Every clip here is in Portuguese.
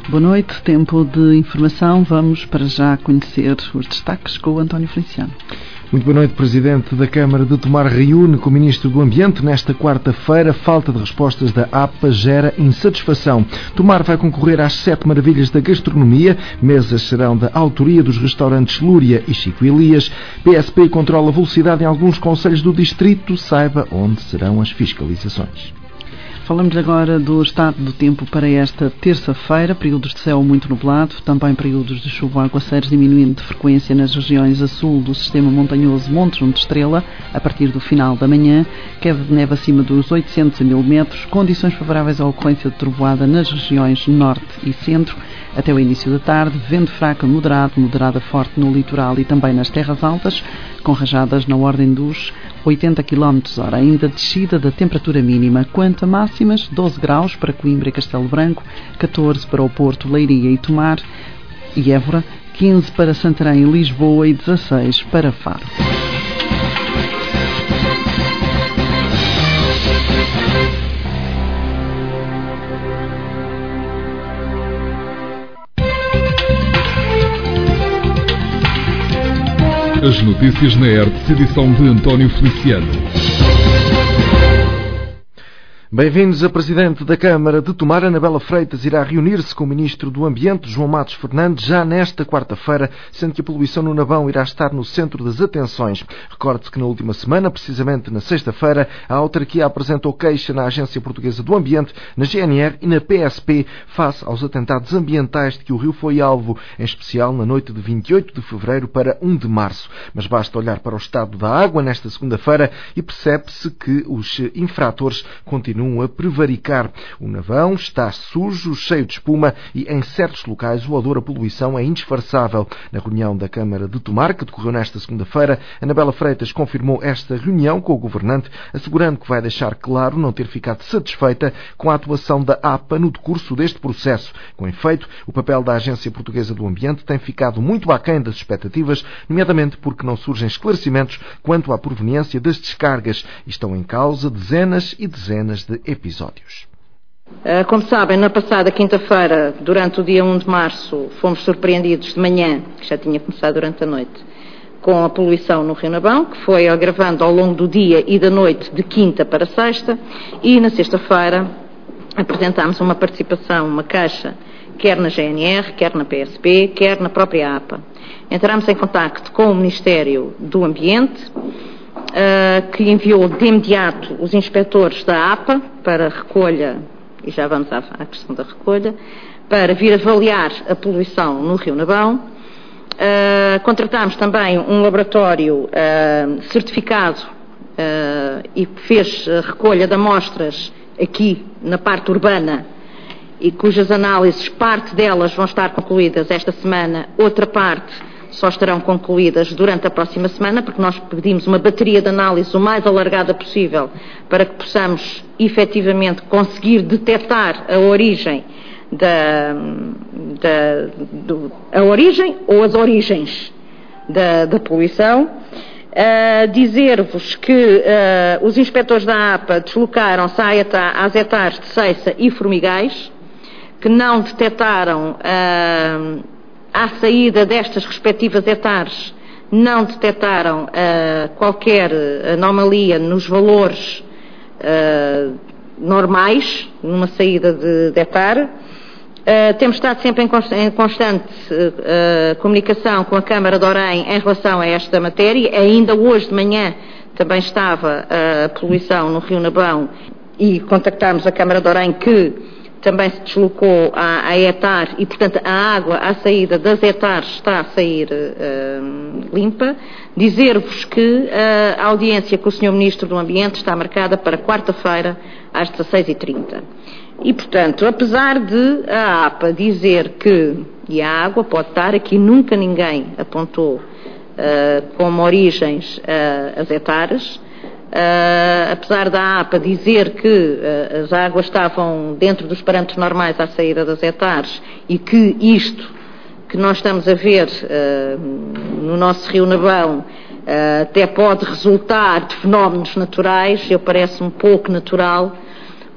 Boa noite, tempo de informação. Vamos para já conhecer os destaques com o António Feliciano. Muito boa noite, Presidente da Câmara de Tomar reúne com o Ministro do Ambiente nesta quarta-feira. Falta de respostas da APA gera insatisfação. Tomar vai concorrer às 7 maravilhas da gastronomia. Mesas serão da autoria dos restaurantes Lúria e Chico Elias. PSP controla a velocidade em alguns concelhos do distrito. Saiba onde serão as fiscalizações. Falamos agora do estado do tempo para esta terça-feira. Períodos de céu muito nublado, também períodos de chuva, aguaceiros diminuindo de frequência nas regiões a sul do sistema montanhoso Monte Junto Estrela, a partir do final da manhã. Queda de neve acima dos 800 a 1000 metros. Condições favoráveis à ocorrência de trovoada nas regiões norte e centro. Até o início da tarde, vento fraco a moderada forte no litoral e também nas terras altas, com rajadas na ordem dos 80 km/h. Ainda descida da temperatura mínima. Quanto a máximas, 12 graus para Coimbra e Castelo Branco, 14 para o Porto, Leiria e Tomar e Évora, 15 para Santarém e Lisboa e 16 para Faro. As notícias na ERTE, edição de António Feliciano. Bem-vindos. A Presidente da Câmara de Tomar, Anabela Freitas, irá reunir-se com o Ministro do Ambiente, João Matos Fernandes, já nesta quarta-feira, sendo que a poluição no Navão irá estar no centro das atenções. Recorde-se que na última semana, precisamente na sexta-feira, a autarquia apresentou queixa na Agência Portuguesa do Ambiente, na GNR e na PSP, face aos atentados ambientais de que o rio foi alvo, em especial na noite de 28 de fevereiro para 1 de março. Mas basta olhar para o estado da água nesta segunda-feira e percebe-se que os infratores continuam a prevaricar. O Navão está sujo, cheio de espuma e em certos locais o odor a poluição é indisfarçável. Na reunião da Câmara de Tomar, que decorreu nesta segunda-feira, Anabela Freitas confirmou esta reunião com o Governante, assegurando que vai deixar claro não ter ficado satisfeita com a atuação da APA no decurso deste processo. Com efeito, o papel da Agência Portuguesa do Ambiente tem ficado muito aquém das expectativas, nomeadamente porque não surgem esclarecimentos quanto à proveniência das descargas e estão em causa dezenas e dezenas de episódios. Como sabem, na passada quinta-feira, durante o dia 1 de março, fomos surpreendidos de manhã, que já tinha começado durante a noite, com a poluição no Rio Navão, que foi agravando ao longo do dia e da noite de quinta para sexta, e na sexta-feira apresentámos uma participação, uma queixa, quer na GNR, quer na PSP, quer na própria APA. Entramos em contacto com o Ministério do Ambiente, que enviou de imediato os inspectores da APA para recolha, e já vamos à questão da recolha, para vir avaliar a poluição no Rio Navão. Contratámos também um laboratório certificado e que fez a recolha de amostras aqui na parte urbana e cujas análises, parte delas vão estar concluídas esta semana, outra parte só estarão concluídas durante a próxima semana, porque nós pedimos uma bateria de análise o mais alargada possível para que possamos efetivamente conseguir detectar a origem a origem ou as origens da poluição. Dizer-vos que os inspectores da APA deslocaram-se às hectares de Ceiça e Formigais, que não detectaram à saída destas respectivas hectares, não detectaram qualquer anomalia nos valores normais, numa saída de hectare. Temos estado sempre em constante comunicação com a Câmara de Orem em relação a esta matéria. Ainda hoje de manhã também estava a poluição no Rio Navão e contactámos a Câmara de Orem, que também se deslocou à hectare e, portanto, a água à saída das hectares está a sair limpa. Dizer-vos que a audiência com o Sr. Ministro do Ambiente está marcada para quarta-feira às 16h30. E, portanto, apesar de a APA dizer que, e a água pode estar aqui, nunca ninguém apontou como origens as hectares, apesar da APA dizer que as águas estavam dentro dos parâmetros normais à saída das hectares e que isto que nós estamos a ver no nosso Rio Navão até pode resultar de fenómenos naturais, eu parece-me pouco natural,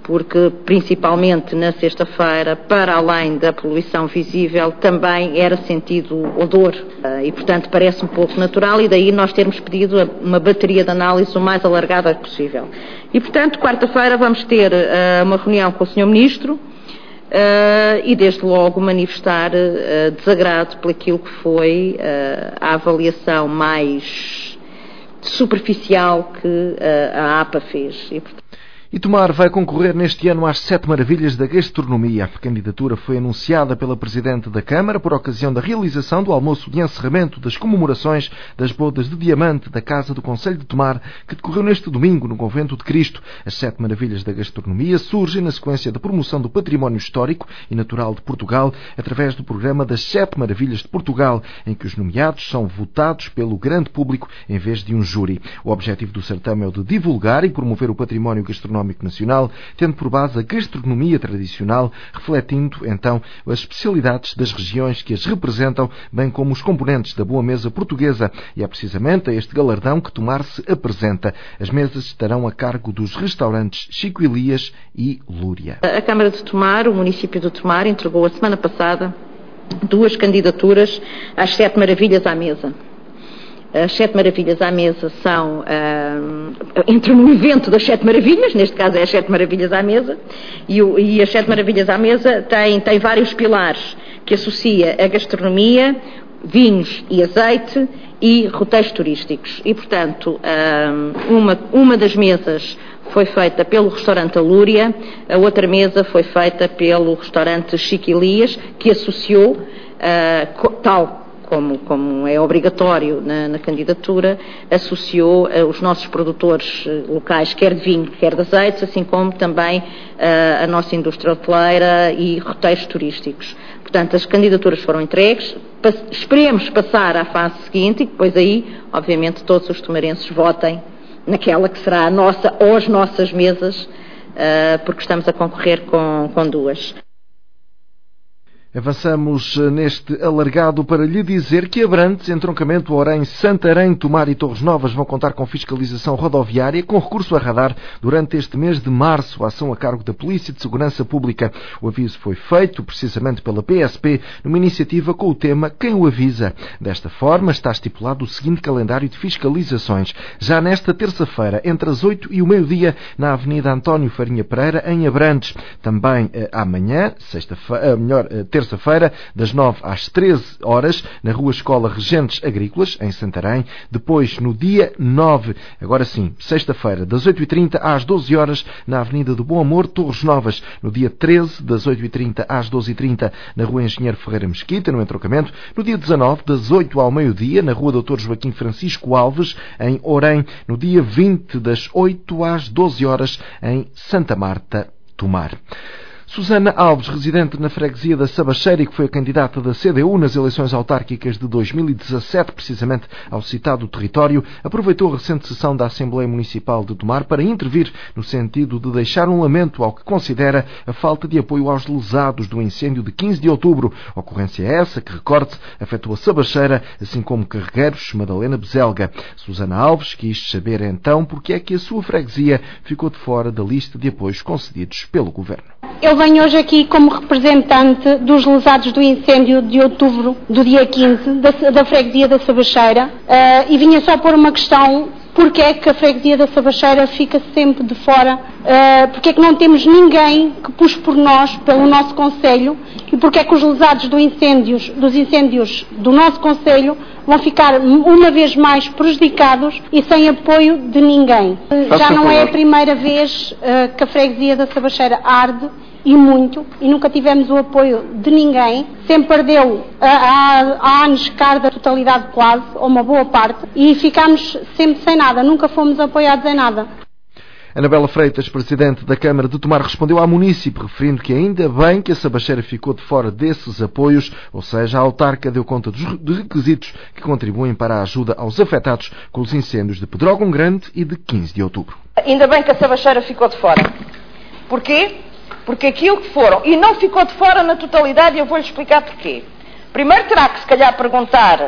porque principalmente na sexta-feira, para além da poluição visível, também era sentido odor e, portanto, parece um pouco natural, e daí nós termos pedido uma bateria de análise o mais alargada possível. E, portanto, quarta-feira vamos ter uma reunião com o Sr. Ministro e, desde logo, manifestar desagrado por aquilo que foi a avaliação mais superficial que a APA fez. E Tomar vai concorrer neste ano às 7 Maravilhas da Gastronomia. A candidatura foi anunciada pela Presidente da Câmara por ocasião da realização do almoço de encerramento das comemorações das bodas de diamante da Casa do Concelho de Tomar, que decorreu neste domingo no Convento de Cristo. As 7 Maravilhas da Gastronomia surgem na sequência da promoção do património histórico e natural de Portugal, através do programa das 7 Maravilhas de Portugal, em que os nomeados são votados pelo grande público em vez de um júri. O objetivo do certame é o de divulgar e promover o património gastronómico nacional, tendo por base a gastronomia tradicional, refletindo então as especialidades das regiões que as representam, bem como os componentes da boa mesa portuguesa. E é precisamente a este galardão que Tomar se apresenta. As mesas estarão a cargo dos restaurantes Chico Elias e Lúria. A Câmara de Tomar, o município de Tomar, entregou a semana passada 2 candidaturas às 7 Maravilhas à mesa. As 7 Maravilhas à mesa são, entram no evento das 7 Maravilhas, neste caso é as 7 Maravilhas à mesa, e as 7 Maravilhas à mesa tem vários pilares que associa a gastronomia, vinhos e azeite e roteiros turísticos. E, portanto, uma das mesas foi feita pelo restaurante Alúria, a outra mesa foi feita pelo restaurante Chico Elias, que associou, como é obrigatório na candidatura, associou os nossos produtores locais, quer de vinho, quer de azeites, assim como também a nossa indústria hoteleira e roteiros turísticos. Portanto, as candidaturas foram entregues, esperemos passar à fase seguinte e depois aí, obviamente, todos os tomarenses votem naquela que será a nossa ou as nossas mesas, porque estamos a concorrer com 2. Avançamos neste alargado para lhe dizer que Abrantes, Entroncamento, Orém, Santarém, Tomar e Torres Novas vão contar com fiscalização rodoviária com recurso a radar durante este mês de março, a ação a cargo da Polícia de Segurança Pública. O aviso foi feito precisamente pela PSP numa iniciativa com o tema Quem o avisa. Desta forma está estipulado o seguinte calendário de fiscalizações. Já nesta terça-feira, entre as 8 e o meio-dia, na Avenida António Farinha Pereira, em Abrantes. Também amanhã, terça-feira, das 9 às 13 horas, na Rua Escola Regentes Agrícolas, em Santarém. Depois, no dia 9, agora sim, sexta-feira, das 8h30 às 12 horas, na Avenida do Bom Amor, Torres Novas. No dia 13, das 8h30 às 12h30, na Rua Engenheiro Ferreira Mesquita, no Entroncamento. No dia 19, das 8 ao meio-dia, na Rua Dr. Joaquim Francisco Alves, em Orém. No dia 20, das 8 às 12 horas, em Santa Marta, Tomar. Susana Alves, residente na freguesia da Sabacheira e que foi a candidata da CDU nas eleições autárquicas de 2017, precisamente ao citado território, aproveitou a recente sessão da Assembleia Municipal de Tomar para intervir no sentido de deixar um lamento ao que considera a falta de apoio aos lesados do incêndio de 15 de outubro. Ocorrência essa que, recorde-se, afetou a Sabacheira, assim como Carregueiros, Madalena Bezelga. Susana Alves quis saber então porque é que a sua freguesia ficou de fora da lista de apoios concedidos pelo Governo. Eu venho hoje aqui como representante dos lesados do incêndio de outubro, do dia 15, da freguesia da Sabacheira, e vinha só pôr uma questão: porque é que a freguesia da Sabacheira fica sempre de fora? Porque é que não temos ninguém que puxe por nós, pelo nosso concelho, e porque é que os lesados dos incêndios do nosso concelho vão ficar uma vez mais prejudicados e sem apoio de ninguém? Já não é a primeira vez que a freguesia da Sabacheira arde, e muito, e nunca tivemos o apoio de ninguém. Sempre perdeu há anos cara da totalidade quase, ou uma boa parte, e ficámos sempre sem nada, nunca fomos apoiados em nada. Anabela Freitas, presidente da Câmara de Tomar, respondeu à munícipe, referindo que ainda bem que a Sabacheira ficou de fora desses apoios, ou seja, a autarca deu conta dos requisitos que contribuem para a ajuda aos afetados com os incêndios de Pedrógão Grande e de 15 de outubro. Ainda bem que a Sabacheira ficou de fora. Porquê? Porque aquilo que foram, e não ficou de fora na totalidade, e eu vou-lhe explicar porquê. Primeiro terá que, se calhar, perguntar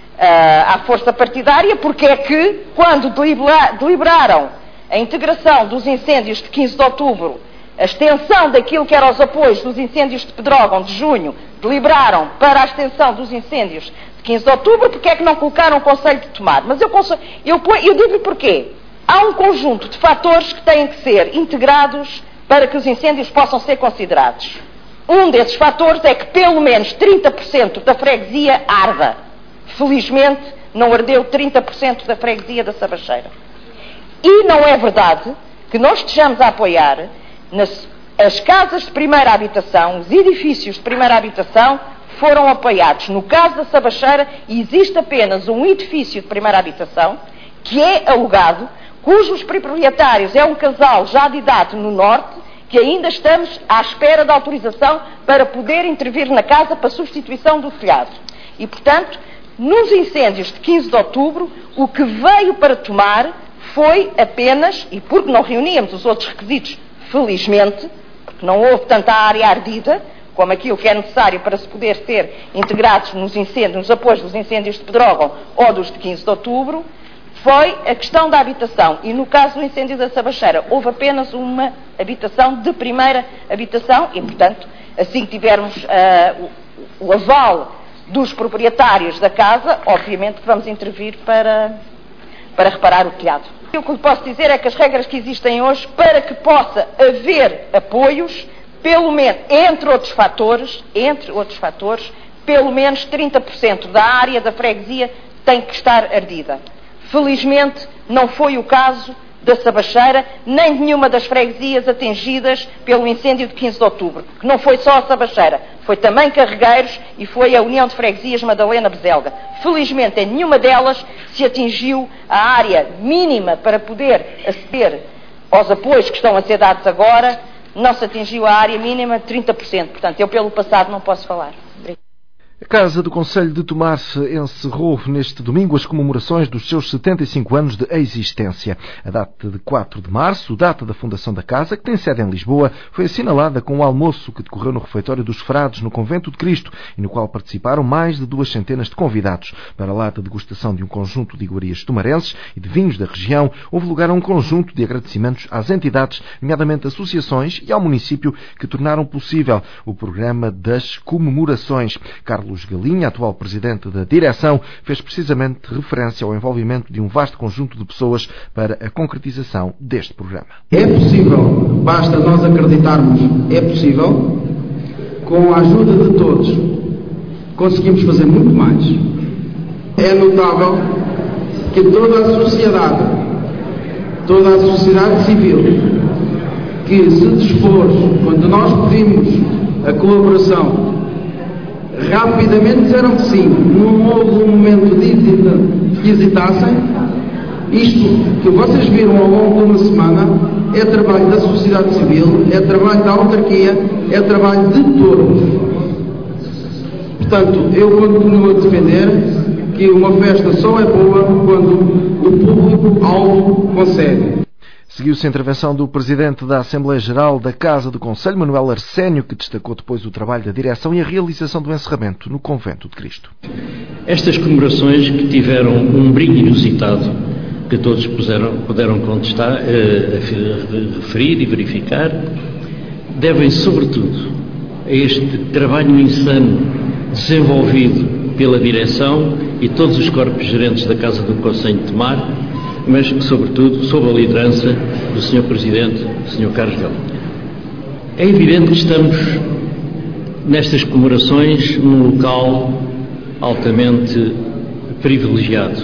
à força partidária porque é que, quando deliberaram a integração dos incêndios de 15 de outubro a extensão daquilo que eram os apoios dos incêndios de Pedrógão de junho, deliberaram para a extensão dos incêndios de 15 de outubro, porque é que não colocaram o Conselho de Tomar? Mas eu digo-lhe porquê. Há um conjunto de fatores que têm que ser integrados para que os incêndios possam ser considerados. Um desses fatores é que pelo menos 30% da freguesia arda. Felizmente, não ardeu 30% da freguesia da Sabacheira. E não é verdade que nós estejamos a apoiar as casas de primeira habitação, os edifícios de primeira habitação foram apoiados. No caso da Sabacheira, existe apenas um edifício de primeira habitação que é alugado, cujos proprietários é um casal já de idade no norte, que ainda estamos à espera da autorização para poder intervir na casa para substituição do telhado. E, portanto, nos incêndios de 15 de outubro, o que veio para Tomar foi apenas, e porque não reuníamos os outros requisitos, felizmente, porque não houve tanta área ardida, como aquilo que é necessário para se poder ser integrados nos apoios dos incêndios de Pedrógão ou dos de 15 de outubro, foi a questão da habitação. E no caso do incêndio da Sabacheira, houve apenas uma habitação de primeira habitação e, portanto, assim que tivermos o aval dos proprietários da casa, obviamente que vamos intervir para reparar o telhado. O que lhe posso dizer é que as regras que existem hoje, para que possa haver apoios, pelo menos, entre outros fatores, pelo menos 30% da área da freguesia tem que estar ardida. Felizmente, não foi o caso da Sabacheira, nem de nenhuma das freguesias atingidas pelo incêndio de 15 de outubro, que não foi só a Sabacheira, foi também Carregueiros e foi a União de Freguesias Madalena Bezelga. Felizmente, em nenhuma delas se atingiu a área mínima para poder aceder aos apoios que estão a ser dados agora, não se atingiu a área mínima de 30%. Portanto, eu pelo passado não posso falar. A Casa do Conselho de Tomar encerrou neste domingo as comemorações dos seus 75 anos de existência. A data de 4 de março, data da fundação da Casa, que tem sede em Lisboa, foi assinalada com o almoço que decorreu no refeitório dos Frades, no Convento de Cristo, e no qual participaram mais de 200 de convidados. Para lá da degustação de um conjunto de iguarias tomarenses e de vinhos da região, houve lugar a um conjunto de agradecimentos às entidades, nomeadamente associações, e ao município, que tornaram possível o programa das comemorações. Carlos Galinha, atual presidente da direção, fez precisamente referência ao envolvimento de um vasto conjunto de pessoas para a concretização deste programa. É possível, basta nós acreditarmos, é possível, com a ajuda de todos, conseguimos fazer muito mais. É notável que toda a sociedade civil, que se dispôs, quando nós pedimos a colaboração, rapidamente disseram que sim, não houve um momento de hesitassem. Isto que vocês viram ao longo de uma semana é trabalho da sociedade civil, é trabalho da autarquia, é trabalho de todos. Portanto, eu continuo a defender que uma festa só é boa quando o público-alvo consegue. Seguiu-se a intervenção do Presidente da Assembleia Geral da Casa do Conselho, Manuel Arsénio, que destacou depois o trabalho da direção e a realização do encerramento no Convento de Cristo. Estas comemorações, que tiveram um brilho inusitado, que todos puderam contestar, referir e verificar, devem sobretudo a este trabalho insano desenvolvido pela direção e todos os corpos gerentes da Casa do Conselho de Tomar, mas, sobretudo, sob a liderança do Sr. Presidente, Sr. Carlos Galinha. É evidente que estamos, nestas comemorações, num local altamente privilegiado.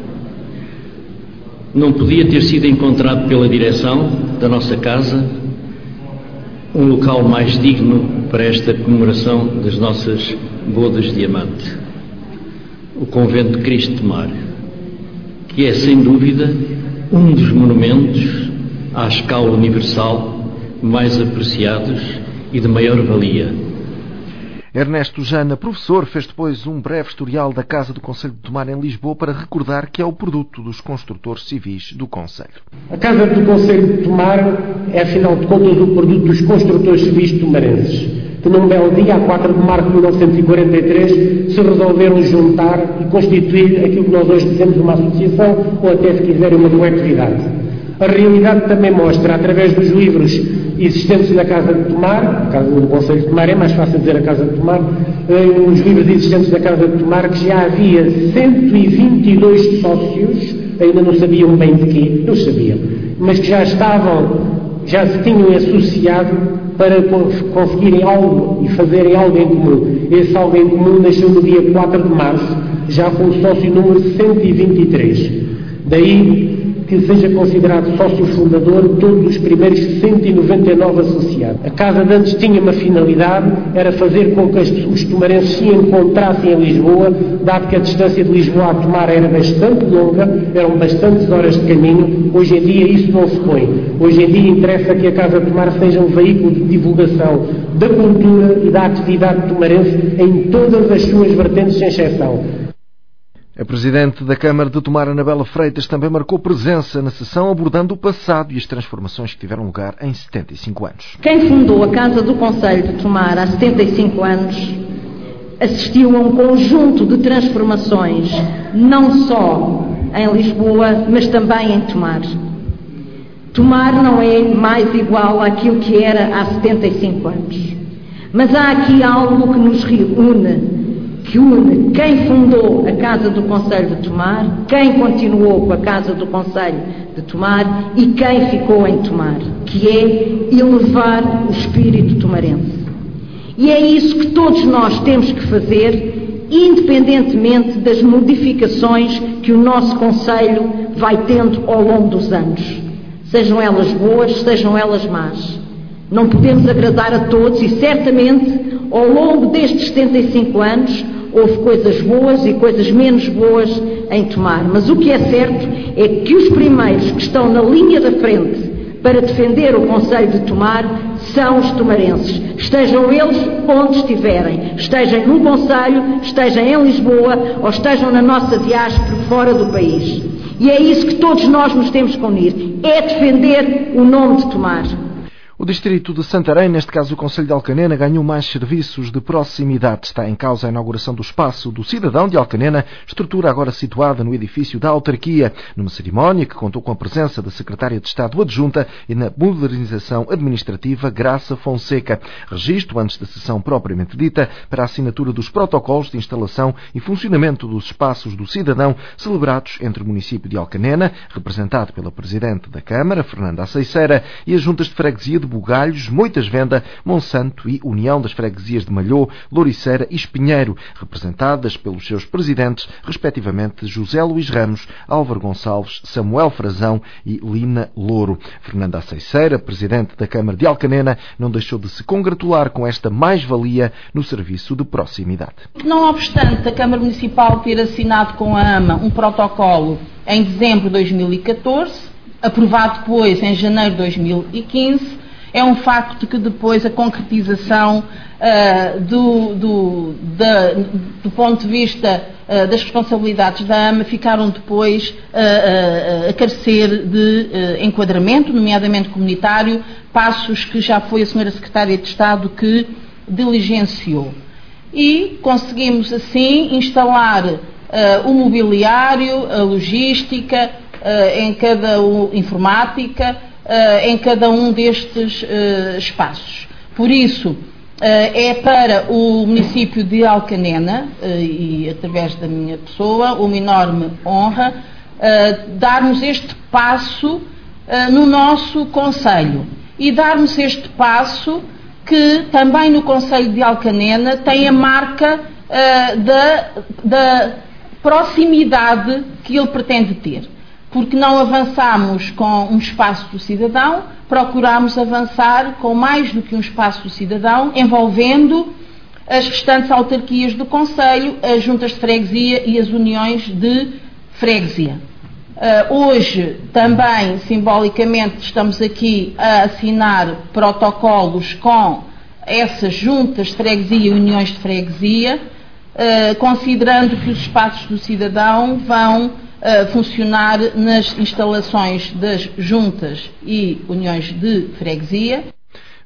Não podia ter sido encontrado pela direção da nossa Casa um local mais digno para esta comemoração das nossas bodas de diamante. O Convento de Cristo de Tomar, que é, sem dúvida, um dos monumentos à escala universal mais apreciados e de maior valia. Ernesto Jana, professor, fez depois um breve historial da Casa do Conselho de Tomar em Lisboa para recordar que é o produto dos construtores civis do Conselho. A Casa do Conselho de Tomar é, afinal de contas, o produto dos construtores civis tomarenses, que num belo dia, a 4 de março de 1943, se resolveram juntar e constituir aquilo que nós hoje dizemos uma associação, ou até, se quiserem, uma coletividade. A realidade também mostra, através dos livros existentes na Casa de Tomar, no Conselho de Tomar é mais fácil dizer a Casa de Tomar, os livros existentes da Casa de Tomar, que já havia 122 sócios, ainda não sabiam bem de quê, não sabiam, mas que já se tinham associado para conseguirem algo e fazerem algo em comum. Esse algo em comum nasceu no dia 4 de março, já com o sócio número 123. Daí que seja considerado sócio fundador todos os primeiros 199 associados. A Casa de antes tinha uma finalidade, era fazer com que os tomarenses se encontrassem em Lisboa, dado que a distância de Lisboa a Tomar era bastante longa, eram bastantes horas de caminho. Hoje em dia isso não se põe. Hoje em dia interessa que a Casa de Tomar seja um veículo de divulgação da cultura e da atividade tomarense em todas as suas vertentes, sem exceção. A Presidente da Câmara de Tomar, Anabela Freitas, também marcou presença na sessão, abordando o passado e as transformações que tiveram lugar em 75 anos. Quem fundou a Casa do Conselho de Tomar há 75 anos assistiu a um conjunto de transformações, não só em Lisboa, mas também em Tomar. Tomar não é mais igual àquilo que era há 75 anos. Mas há aqui algo que nos reúne, que une quem fundou a Casa do Conselho de Tomar, quem continuou com a Casa do Conselho de Tomar e quem ficou em Tomar, que é elevar o espírito tomarense. E é isso que todos nós temos que fazer, independentemente das modificações que o nosso Conselho vai tendo ao longo dos anos. Sejam elas boas, sejam elas más. Não podemos agradar a todos e certamente ao longo destes 75 anos houve coisas boas e coisas menos boas em Tomar. Mas o que é certo é que os primeiros que estão na linha da frente para defender o Conselho de Tomar são os tomarenses. Estejam eles onde estiverem. Estejam no Conselho, estejam em Lisboa ou estejam na nossa diáspora fora do país. E é isso que todos nós nos temos que unir. É defender o nome de Tomar. O distrito de Santarém, neste caso o Concelho de Alcanena, ganhou mais serviços de proximidade. Está em causa a inauguração do Espaço do Cidadão de Alcanena, estrutura agora situada no edifício da autarquia, numa cerimónia que contou com a presença da Secretária de Estado Adjunta e na modernização administrativa Graça Fonseca. Registro, antes da sessão propriamente dita, para a assinatura dos protocolos de instalação e funcionamento dos Espaços do Cidadão, celebrados entre o município de Alcanena, representado pela Presidente da Câmara, Fernanda Aceiceira, e as juntas de freguesia de Bugalhos, Moitas-Venda, Monsanto e União das Freguesias de Malhô, Louriceira e Espinheiro, representadas pelos seus presidentes, respectivamente José Luís Ramos, Álvaro Gonçalves, Samuel Frazão e Lina Louro. Fernanda Aceiceira, Presidente da Câmara de Alcanena, não deixou de se congratular com esta mais-valia no serviço de proximidade. Não obstante a Câmara Municipal ter assinado com a AMA um protocolo em dezembro de 2014, aprovado depois em janeiro de 2015, é um facto que depois a concretização do ponto de vista das responsabilidades da AMA ficaram depois a carecer de enquadramento, nomeadamente comunitário, passos que já foi a Sra. Secretária de Estado que diligenciou. E conseguimos assim instalar o mobiliário, a logística, informática, em cada um destes espaços. Por isso, é para o município de Alcanena, e através da minha pessoa, uma enorme honra, darmos este passo no nosso concelho. E darmos este passo que também no concelho de Alcanena tem a marca da proximidade que ele pretende ter. Porque não avançamos com um espaço do cidadão, procuramos avançar com mais do que um espaço do cidadão, envolvendo as restantes autarquias do concelho, as juntas de freguesia e as uniões de freguesia. Hoje, também, simbolicamente, estamos aqui a assinar protocolos com essas juntas de freguesia e uniões de freguesia, considerando que os espaços do cidadão vão funcionar nas instalações das juntas e uniões de freguesia.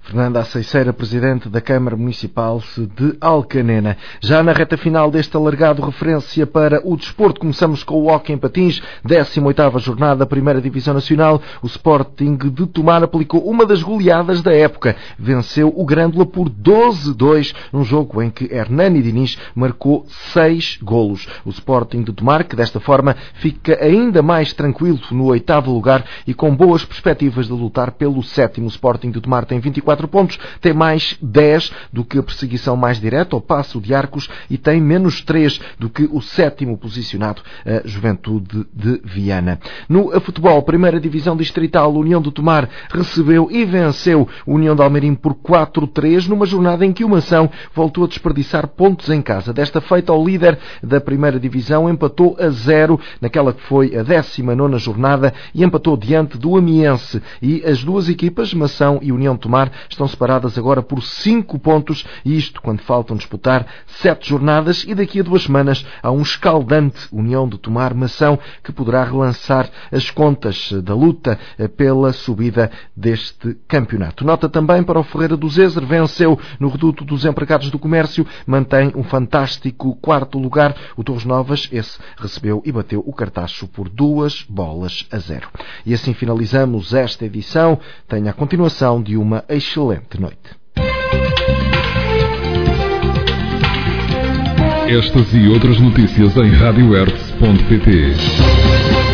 Fernanda Aceiceira, Presidente da Câmara Municipal de Alcanena. Já na reta final deste alargado referência para o desporto, começamos com o hóquei em patins, 18ª jornada da Primeira Divisão Nacional. O Sporting de Tomar aplicou uma das goleadas da época. Venceu o Grândola por 12-2, num jogo em que Hernani Diniz marcou 6 golos. O Sporting de Tomar, que desta forma fica ainda mais tranquilo no 8º lugar e com boas perspectivas de lutar pelo 7º. O Sporting de Tomar tem 24 pontos, tem mais 10 do que a perseguição mais direta, o Paço de Arcos, e tem menos 3 do que o 7º posicionado, a Juventude de Viana. No futebol, Primeira Divisão Distrital, União de Tomar recebeu e venceu União de Almeirim por 4-3, numa jornada em que o Mação voltou a desperdiçar pontos em casa. Desta feita, o líder da Primeira Divisão empatou a 0 naquela que foi a 19ª jornada e empatou diante do Amiense. E as duas equipas, Mação e União de Tomar, estão separadas agora por 5 pontos, e isto quando faltam disputar 7 jornadas, e daqui a 2 semanas há um escaldante União de Tomar-Mação que poderá relançar as contas da luta pela subida deste campeonato. Nota também para o Ferreira do Zezer, venceu no Reduto dos Empregados do Comércio, mantém um fantástico 4º lugar. O Torres Novas, esse recebeu e bateu o Cartacho por 2-0. E assim finalizamos esta edição. Tenha a continuação de uma excelente noite. Estas e outras notícias em radioertz.pt.